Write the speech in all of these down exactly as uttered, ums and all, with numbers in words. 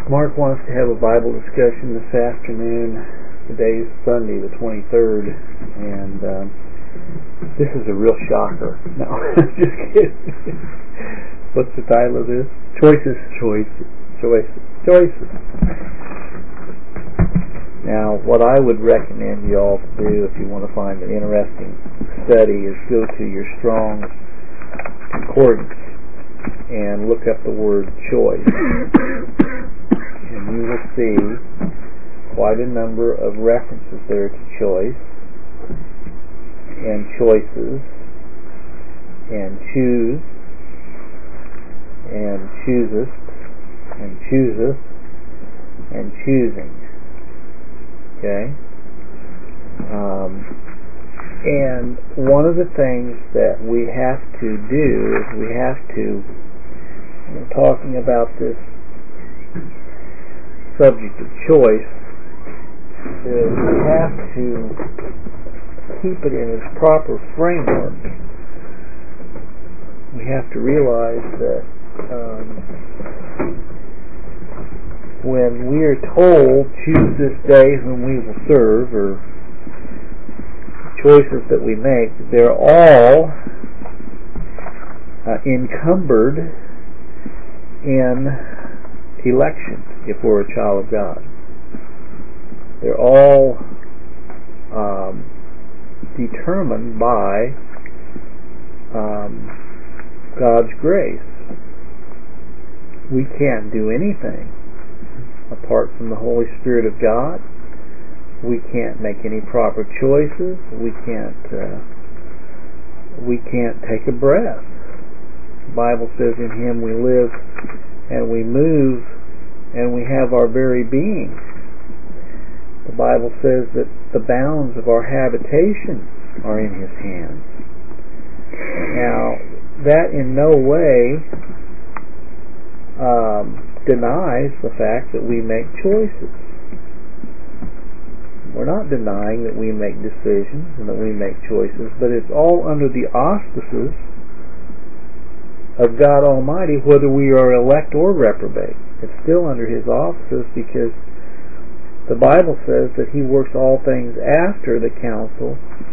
Mark wants to have a Bible discussion this afternoon. Today's Sunday, the twenty-third, and um, this is a real shocker. No, just kidding. What's the title of this? Choices. Choices. Choices. Choices. Now, what I would recommend you all to do if you want to find an interesting study is go to your Strong's Concordance and look up the word choice. And you will see quite a number of references there to choice and choices and choose and choosest and chooseth and choosing. Okay? Um, and one of the things that we have to do is we have to, I'm talking about this subject of choice, is we have to keep it in its proper framework. We have to realize that um, when we are told, choose this day whom we will serve, or choices that we make, they're all uh, encumbered in election if we're a child of God. They're all um, determined by um, God's grace. We can't do anything apart from the Holy Spirit of God. We can't make any proper choices. We can't uh, we can't take a breath. The Bible says in Him we live and we move and we have our very being. The Bible says that the bounds of our habitation are in His hands. Now, that in no way um, denies the fact that we make choices. We're not denying that we make decisions and that we make choices, but it's all under the auspices of God Almighty, whether we are elect or reprobate. It's still under His auspices, because the Bible says that He works all things after the counsel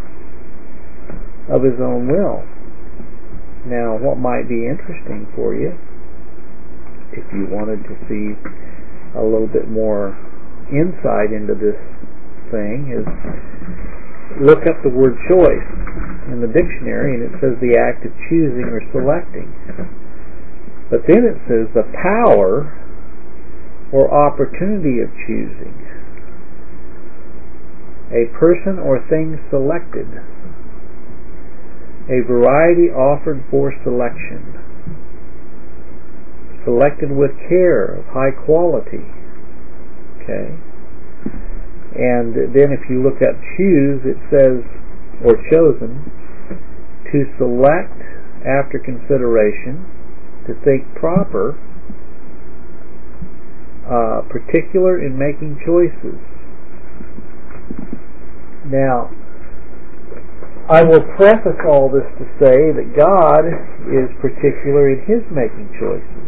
of His own will. Now, what might be interesting for you, if you wanted to see a little bit more insight into this thing, is look up the word choice in the dictionary, and it says the act of choosing or selecting. But then it says the power or opportunity of choosing. A person or thing selected. A variety offered for selection. Selected with care, of high quality. Okay? And then if you look up choose, it says, or chosen, to select after consideration, to think proper, uh, particular in making choices. Now, I will preface all this to say that God is particular in His making choices.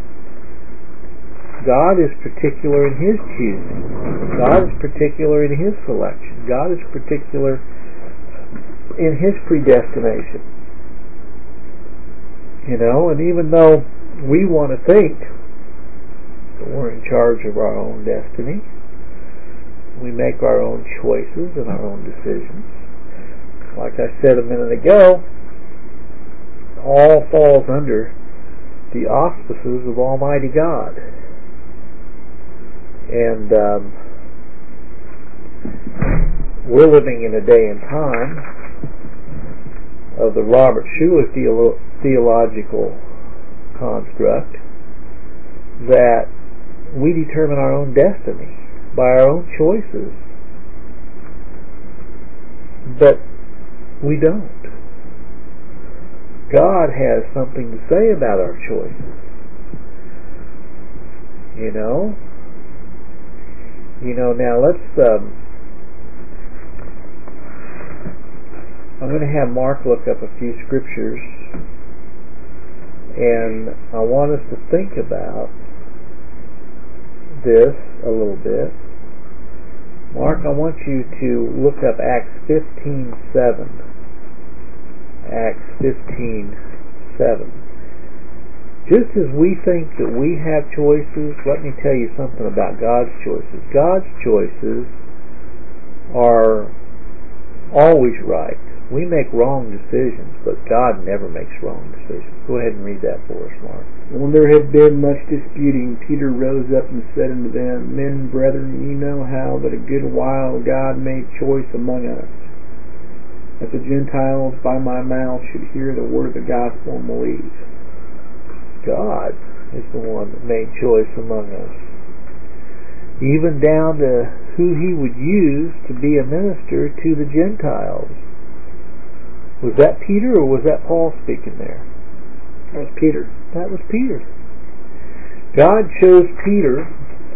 God is particular in His choosing. God is particular in His selection. God is particular in His predestination. You know, and even though we want to think that we're in charge of our own destiny, we make our own choices and our own decisions. Like I said a minute ago, all falls under the auspices of Almighty God. And um, we're living in a day and time of the Robert Schuller theolo- theological construct that we determine our own destiny by our own choices. But we don't. God has something to say about our choices. You know? You know, now let's, um, I'm going to have Mark look up a few scriptures, and I want us to think about this a little bit. Mark, I want you to look up Acts fifteen seven. Acts fifteen seven. Just as we think that we have choices, let me tell you something about God's choices. God's choices are always right. We make wrong decisions, but God never makes wrong decisions. Go ahead and read that for us, Mark. When there had been much disputing, Peter rose up and said unto them, Men, brethren, ye know how that a good while God made choice among us, that the Gentiles by my mouth should hear the word of the gospel and believe. God is the one that made choice among us, even down to who he would use to be a minister to the Gentiles. Was that Peter or was that Paul speaking there? That was Peter. That was Peter. God chose Peter.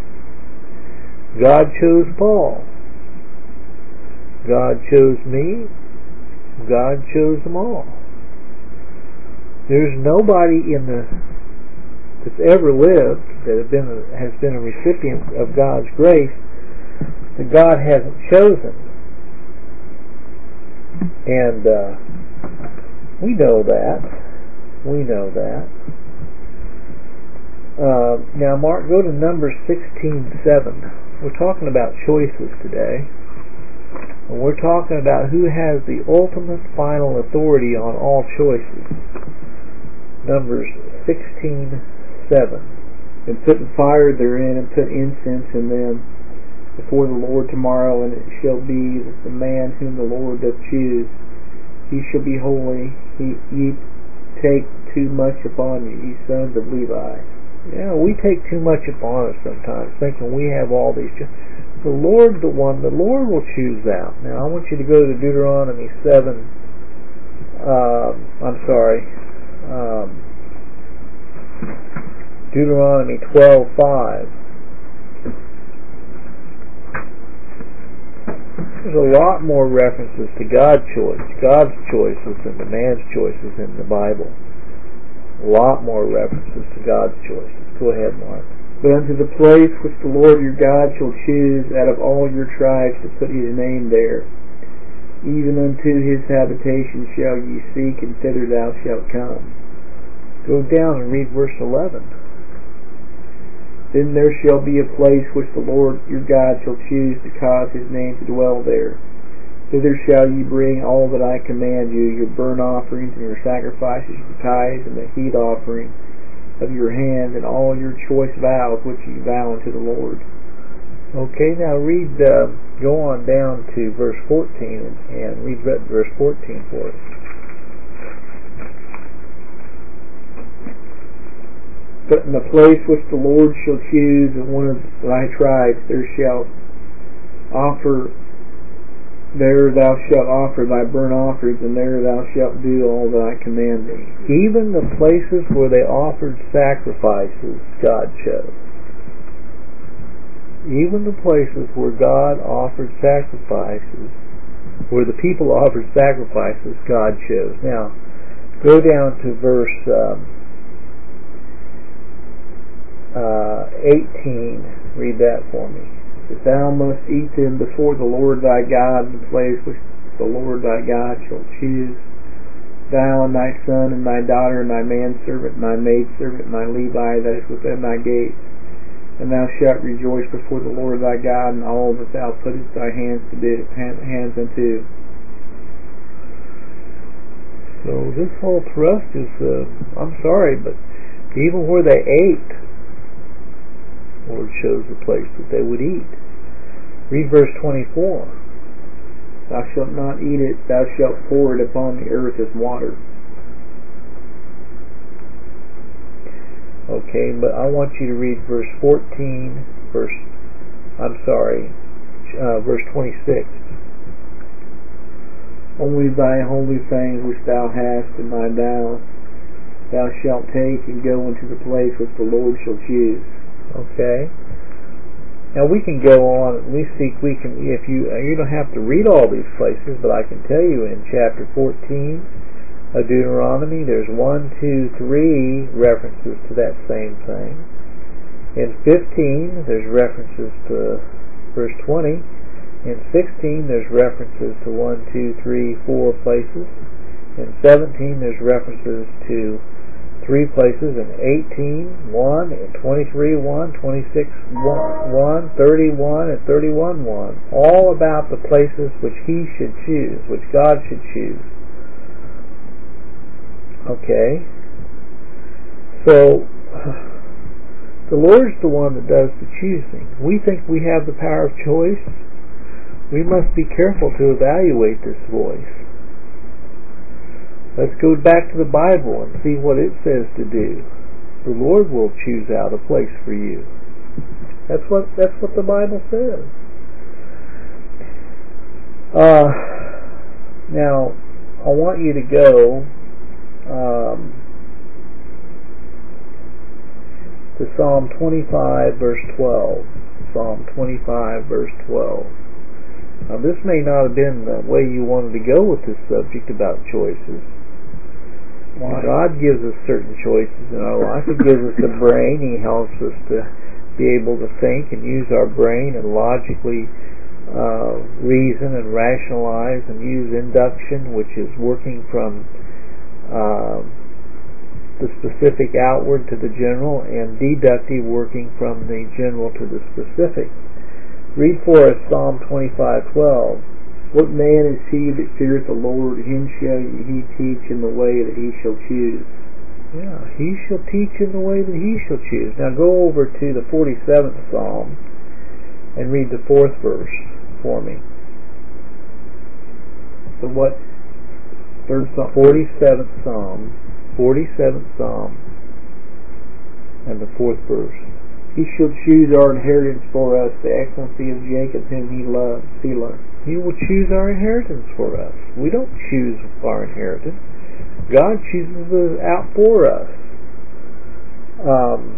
God chose Paul. God chose me. God chose them all. There's nobody in the that's ever lived that have been a, has been a recipient of God's grace that God hasn't chosen. And uh, we know that. We know that. Uh, now, Mark, go to Numbers sixteen seven. We're talking about choices today. And we're talking about who has the ultimate final authority on all choices. Numbers sixteen seven. And put fire therein, and put incense in them before the Lord tomorrow, and it shall be that the man whom the Lord doth choose, he shall be holy. He, ye take too much upon you, ye sons of Levi. Yeah, we take too much upon us sometimes, thinking we have all these. Cho- the Lord, the one, the Lord will choose out. Now, I want you to go to Deuteronomy seven. Uh, I'm sorry. Um, Deuteronomy twelve five. There's a lot more references to God's choice, God's choices than the man's choices in the Bible. A lot more references to God's choices. Go ahead, Mark. But unto the place which the Lord your God shall choose out of all your tribes to put his name there, even unto his habitation shall ye seek, and thither thou shalt come. Go down and read verse eleven. Then there shall be a place which the Lord your God shall choose to cause his name to dwell there. Thither shall ye bring all that I command you, your burnt offerings and your sacrifices, your tithes and the heat offering of your hand, and all your choice vows which ye vow unto the Lord. Okay, now read, uh, go on down to verse fourteen and, and read verse fourteen for us. But in the place which the Lord shall choose of one of thy tribes, there shalt offer, there thou shalt offer thy burnt offerings, and there thou shalt do all that I command thee. Even the places where they offered sacrifices, God chose. Even the places where God offered sacrifices, where the people offered sacrifices, God chose. Now, go down to verse um, uh, eighteen. Read that for me. That thou must eat them before the Lord thy God in the place which the Lord thy God shall choose. Thou and thy son and thy daughter and thy manservant and thy maidservant and thy Levi that is within thy gates. And thou shalt rejoice before the Lord thy God in all that thou puttest thy hands to do, hands unto. So this whole thrust is, uh, I'm sorry, but even where they ate, the Lord chose the place that they would eat. Read verse twenty-four. Thou shalt not eat it, thou shalt pour it upon the earth as water. Okay, but I want you to read verse fourteen, verse, I'm sorry, uh, verse twenty-six. Only thy holy things which thou hast in thy vows thou shalt take and go into the place which the Lord shall choose. Okay. Now we can go on, at least see if we can, if you, you don't have to read all these places, but I can tell you in chapter fourteen of Deuteronomy, there's one, two, three references to that same thing. In fifteen, there's references to verse twenty. In sixteen, there's references to one, two, three, four places. In seventeen, there's references to three places. In eighteen, one. In twenty-three, one. twenty-six, one. one. thirty-one, and thirty-one, one. All about the places which He should choose, which God should choose. Okay. So, the Lord's the one that does the choosing. We think we have the power of choice. We must be careful to evaluate this voice. Let's go back to the Bible and see what it says to do. The Lord will choose out a place for you. That's what that's what the Bible says. Uh, now, I want you to go um, to Psalm twenty-five, verse twelve. Psalm twenty-five, verse twelve. Now, this may not have been the way you wanted to go with this subject about choices. Why? God gives us certain choices in our life. He gives us a brain. He helps us to be able to think and use our brain and logically uh, reason and rationalize and use induction, which is working from uh, the specific outward to the general, and deductive, working from the general to the specific. Read for us Psalm twenty-five twelve. What man is he that feareth the Lord? Him shall he teach in the way that he shall choose. Yeah, he shall teach in the way that he shall choose. Now go over to the forty-seventh Psalm and read the fourth verse for me. The what? Third Psalm? forty-seventh Psalm. forty-seventh Psalm. And the fourth verse. He shall choose our inheritance for us, the excellency of Jacob whom he loves. Selah. He will choose our inheritance for us. We don't choose our inheritance. God chooses it out for us. Um,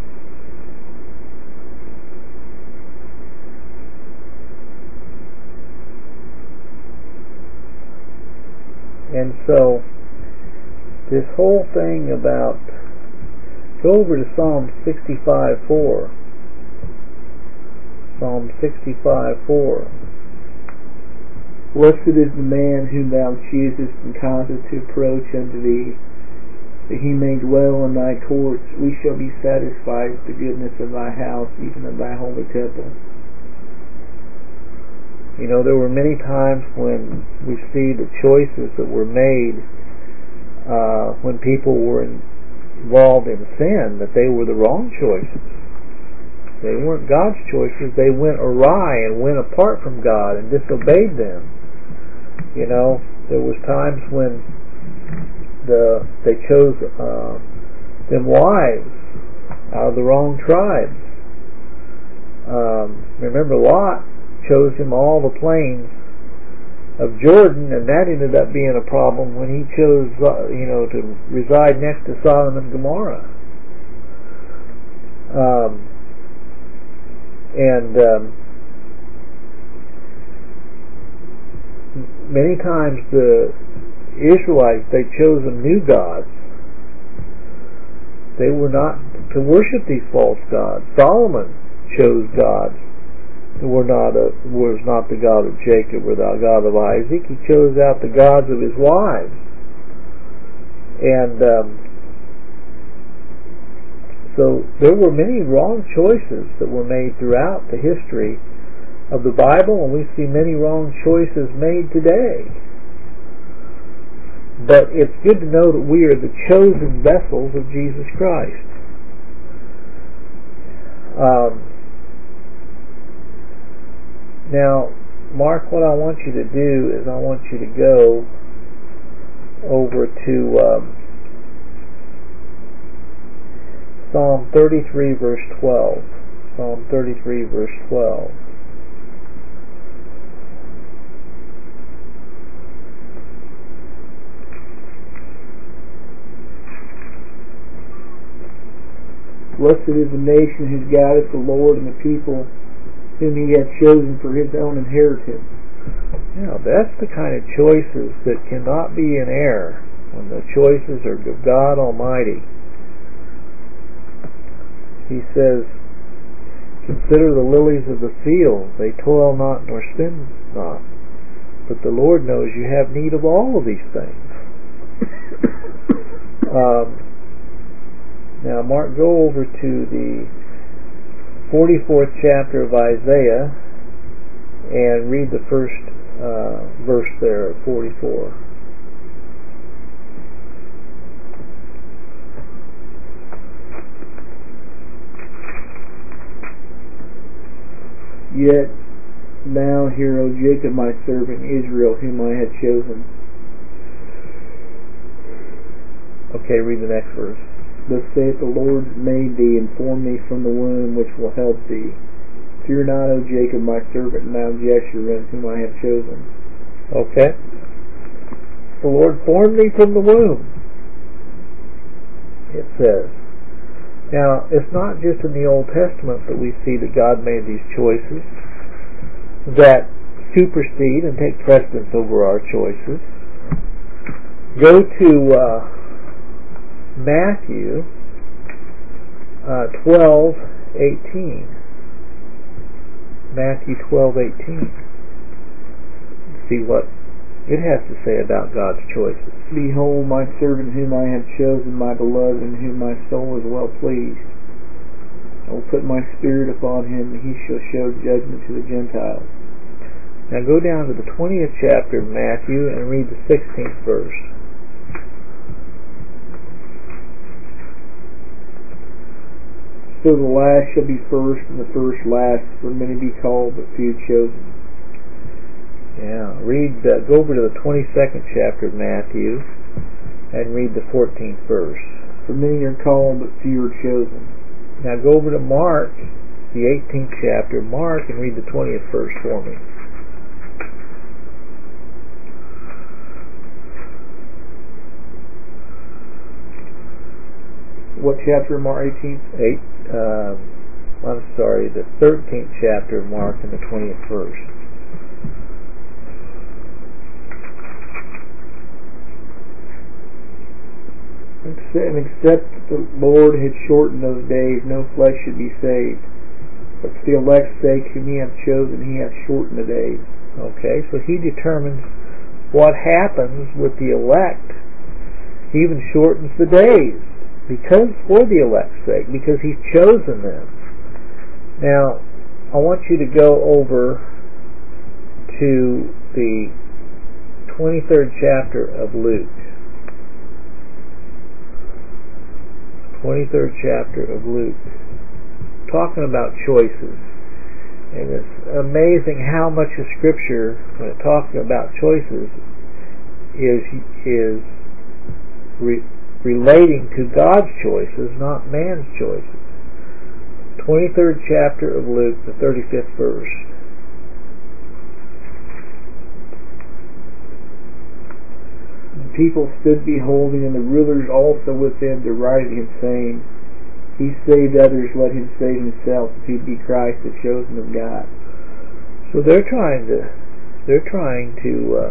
and so, this whole thing about, go over to Psalm sixty-five four. Psalm sixty-five four. Blessed is the man whom thou choosest and causest to approach unto thee, that he may dwell in thy courts. We shall be satisfied with the goodness of thy house, even of thy holy temple. You know, there were many times when we see the choices that were made uh, when people were involved in sin, that they were the wrong choices. They weren't God's choices. They went awry and went apart from God and disobeyed them. You know, there was times when the they chose uh, them wives out of the wrong tribes. Um, remember, Lot chose him all the plains of Jordan, and that ended up being a problem when he chose, uh, you know, to reside next to Sodom and Gomorrah. Um, and um, many times the Israelites, they chose them new gods. They were not to worship these false gods. Solomon chose gods who were not a, was not the God of Jacob or the God of Isaac. He chose out the gods of his wives. And um, so there were many wrong choices that were made throughout the history of the Bible, and we see many wrong choices made today. But it's good to know that we are the chosen vessels of Jesus Christ. Um, now, Mark, what I want you to do is I want you to go over to um, Psalm thirty-three, verse twelve. Psalm thirty-three, verse twelve. Blessed is the nation whose God is the Lord, and the people whom he hath chosen for his own inheritance. Yeah, that's the kind of choices that cannot be in error, when the choices are of God Almighty. He says, Consider the lilies of the field, they toil not nor spin not, but the Lord knows you have need of all of these things. um, now, Mark, go over to the forty-fourth chapter of Isaiah and read the first uh, verse there of forty-four. Yet now hear, O Jacob, my servant, Israel, whom I have chosen. Okay, read the next verse. Thus saith the Lord made thee, and formed thee from the womb, which will help thee. Fear not, O Jacob, my servant, and thou Jeshurun, whom I have chosen. Okay. The Lord formed thee from the womb, it says. Now, it's not just in the Old Testament that we see that God made these choices that supersede and take precedence over our choices. Go to uh, Matthew uh, twelve eighteen. Matthew twelve eighteen. See what it has to say about God's choices. Behold my servant whom I have chosen, my beloved, in whom my soul is well pleased. I will put my spirit upon him, and he shall show judgment to the Gentiles. Now go down to the twentieth chapter of Matthew and read the sixteenth verse. So the last shall be first, and the first last, for many be called, but few chosen. Yeah, read. Uh, go over to the twenty-second chapter of Matthew and read the fourteenth verse. For many are called, but few are chosen. Now go over to Mark, the eighteenth chapter of Mark, and read the twentieth verse for me. What chapter of Mark? eighteenth? Eight. Uh, I'm sorry, the thirteenth chapter of Mark and the twentieth verse. And except the Lord had shortened those days, no flesh should be saved. But for the elect's sake, whom he hath chosen, he hath shortened the days. Okay, so he determines what happens with the elect. He even shortens the days, because for the elect's sake, because he's chosen them. Now, I want you to go over to the twenty-third chapter of Luke. twenty-third chapter of Luke, talking about choices. And it's amazing how much of Scripture, when it talks about choices, is is re, relating to God's choices, not man's choices. twenty-third chapter of Luke, the thirty-fifth verse. People stood beholding, and the rulers also with them derided him, saying, He saved others, let him save himself, if he be Christ, the chosen of God. So they're trying to, they're trying to uh,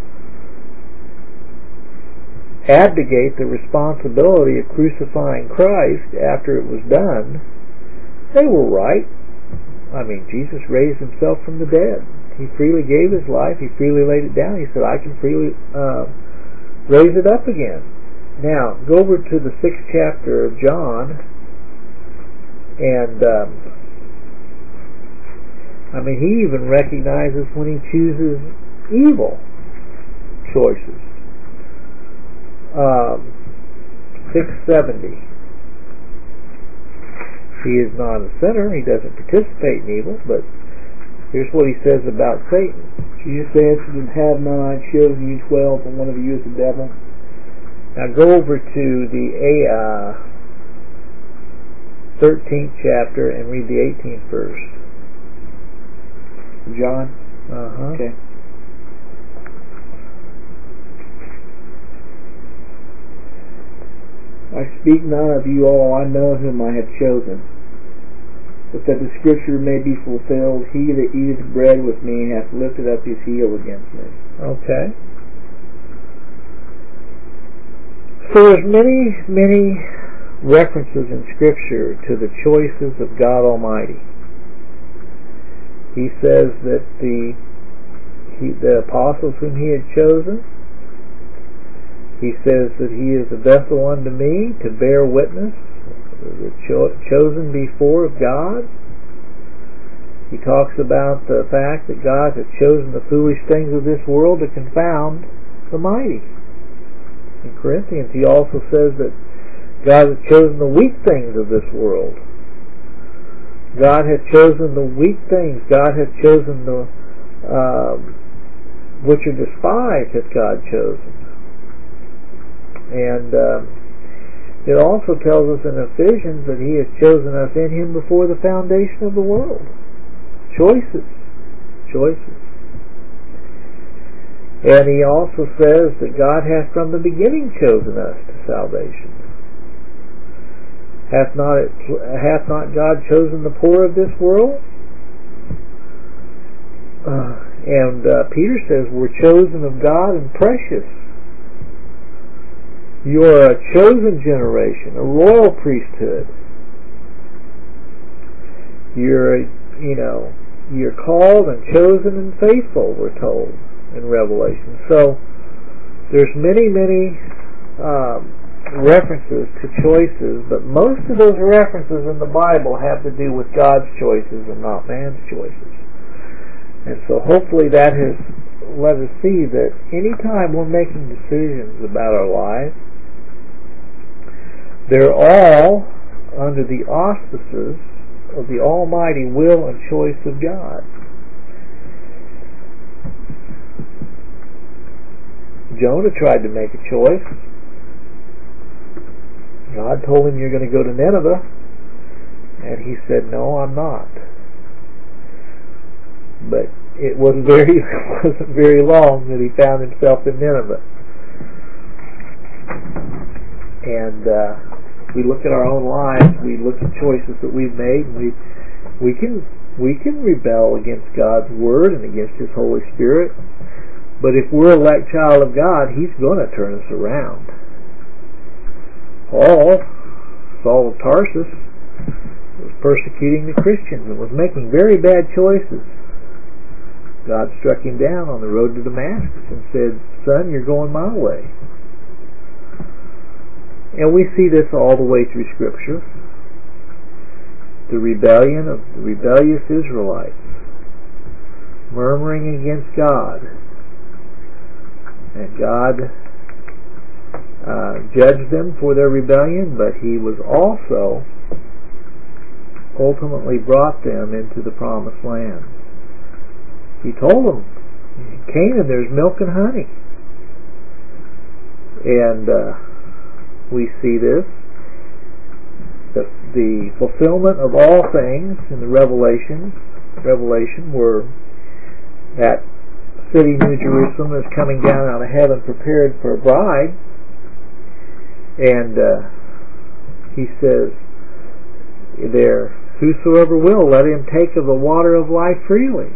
abdicate the responsibility of crucifying Christ after it was done. They were right. I mean, Jesus raised himself from the dead. He freely gave his life. He freely laid it down. He said, I can freely uh, raise it up again. Now, go over to the sixth chapter of John, and um, I mean, he even recognizes when he chooses evil choices. Um, six seventy. He is not a sinner. He doesn't participate in evil, but here's what he says about Satan. Jesus answered, and have not I chosen you twelve, and one of you is the devil? Now go over to the uh, thirteenth chapter and read the eighteenth verse. John? Uh-huh. Okay. I speak not of you all, I know whom I have chosen. But that the scripture may be fulfilled, he that eateth bread with me hath lifted up his heel against me. Okay. So there's many, many references in Scripture to the choices of God Almighty. He says that the he, the apostles whom he had chosen, he says that he is a vessel unto me to bear witness, the cho- chosen before of God. He talks about the fact that God has chosen the foolish things of this world to confound the mighty. In Corinthians, he also says that God has chosen the weak things of this world. God hath chosen the weak things. God hath chosen the uh, which are despised hath God chosen. And uh, it also tells us in Ephesians that he has chosen us in him before the foundation of the world. Choices. Choices. And he also says that God hath from the beginning chosen us to salvation. Hath not, it, hath not God chosen the poor of this world? Uh, and uh, Peter says we're chosen of God and precious. You are a chosen generation, a royal priesthood. You're, you know, you're called and chosen and faithful, we're told in Revelation. So there's many, many um, references to choices, but most of those references in the Bible have to do with God's choices and not man's choices. And so hopefully that has let us see that any time we're making decisions about our lives, they're all under the auspices of the almighty will and choice of God. Jonah tried to make a choice. God told him, you're going to go to Nineveh, and he said, no, I'm not. But it wasn't very wasn't very long that he found himself in Nineveh. And uh, we look at our own lives, we look at choices that we've made, and we we can we can rebel against God's word and against his Holy Spirit. But if we're an elect child of God, he's going to turn us around. Paul, Saul of Tarsus, was persecuting the Christians and was making very bad choices. God struck him down on the road to Damascus and said, son, you're going my way. And we see this all the way through Scripture. The rebellion of the rebellious Israelites, murmuring against God. And God uh, judged them for their rebellion, but he was also ultimately brought them into the promised land. He told them, Canaan, there's milk and honey. And uh, we see this, the, the fulfillment of all things in the Revelation, Revelation where that city, New Jerusalem, is coming down out of heaven prepared for a bride. And uh, he says there, whosoever will, let him take of the water of life freely.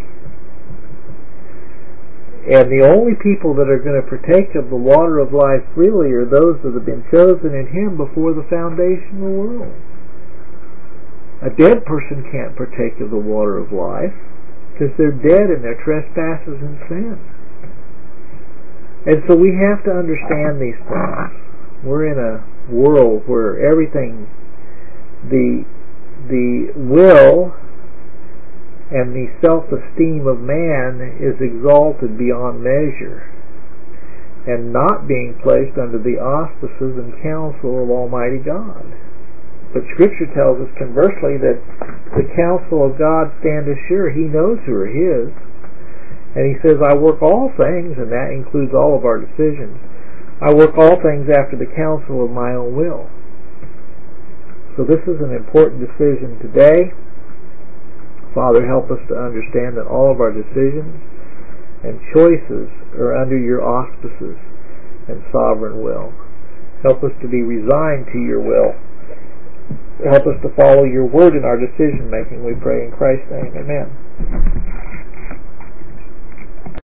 And the only people that are going to partake of the water of life freely are those that have been chosen in him before the foundation of the world. A dead person can't partake of the water of life because they're dead in their trespasses and sin. And so we have to understand these things. We're in a world where everything, the the will and the self-esteem of man is exalted beyond measure and not being placed under the auspices and counsel of Almighty God. But Scripture tells us conversely that the counsel of God standeth sure. He knows who are his. And he says, I work all things, and that includes all of our decisions. I work all things after the counsel of my own will. So this is an important decision today. Father, help us to understand that all of our decisions and choices are under your auspices and sovereign will. Help us to be resigned to your will. Help us to follow your word in our decision making, we pray in Christ's name. Amen.